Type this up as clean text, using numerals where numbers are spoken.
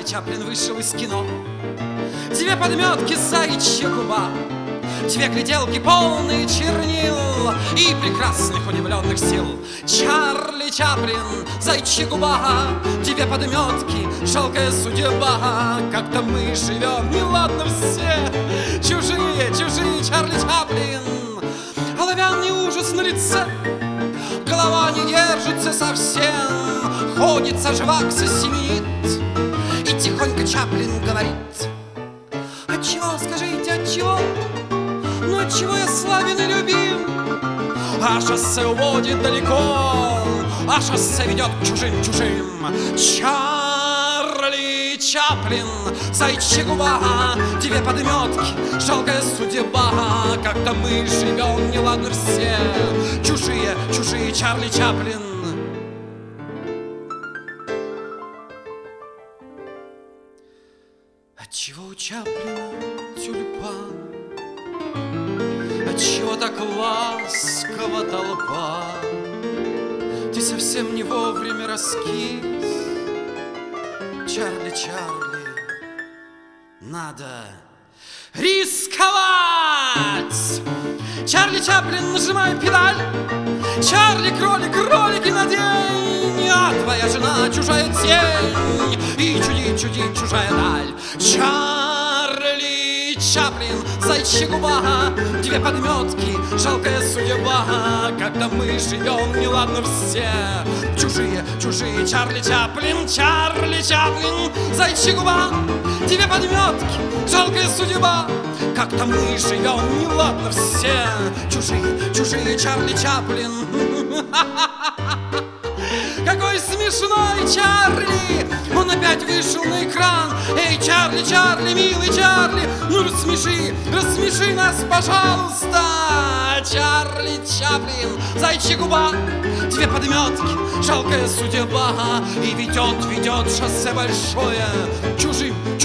Чаплин вышел из кино. Две подметки, заячья губа, две гляделки, полные чернил и прекрасных удивленных сил. Чарли Чаплин, заячья губа, две подметки, жалкая судьба. Как-то мы живем, неладно все, чужие, чужие, Чарли Чаплин. Оловянный ужас на лице, голова не держится совсем, ходит, сожвакся, семенит, и тихонько Чаплин говорит: отчего, скажите, отчего? Ну отчего я славен и любим? А шоссе уводит далеко, а шоссе ведет к чужим. Чарли Чаплин, заячья губа, две подметки, жалкая судьба. Как-то мы живем, неладно все, чужие, чужие, Чарли Чаплин. Отчего у Чаплина тюльпан? Отчего так ласково толпа? Ты совсем не вовремя раскис. Чарли, Чарли, надо рисковать. Чарли Чаплин, нажимай педаль. Чарли, кролик, ролики надень, а твоя жена чужая тень, и чудит, чудит чужая даль. Чарли Чаплин, заячья губа, две подметки, жалкая судьба. Когда мы живем, неладно все, чужие, чужие, Чарли Чаплин. Чарли Чаплин, заячья губа, две подметки, жалкая судьба. Как-то мы живем, неладно все, чужие, чужие, Чарли Чаплин. Какой смешной Чарли! Он опять вышел на экран. Эй, Чарли, Чарли, милый Чарли, ну рассмеши, рассмеши нас, пожалуйста. Чарли Чаплин, заячья губа, две подметки, жалкая судьба. И ведет, ведет шоссе большое чужим,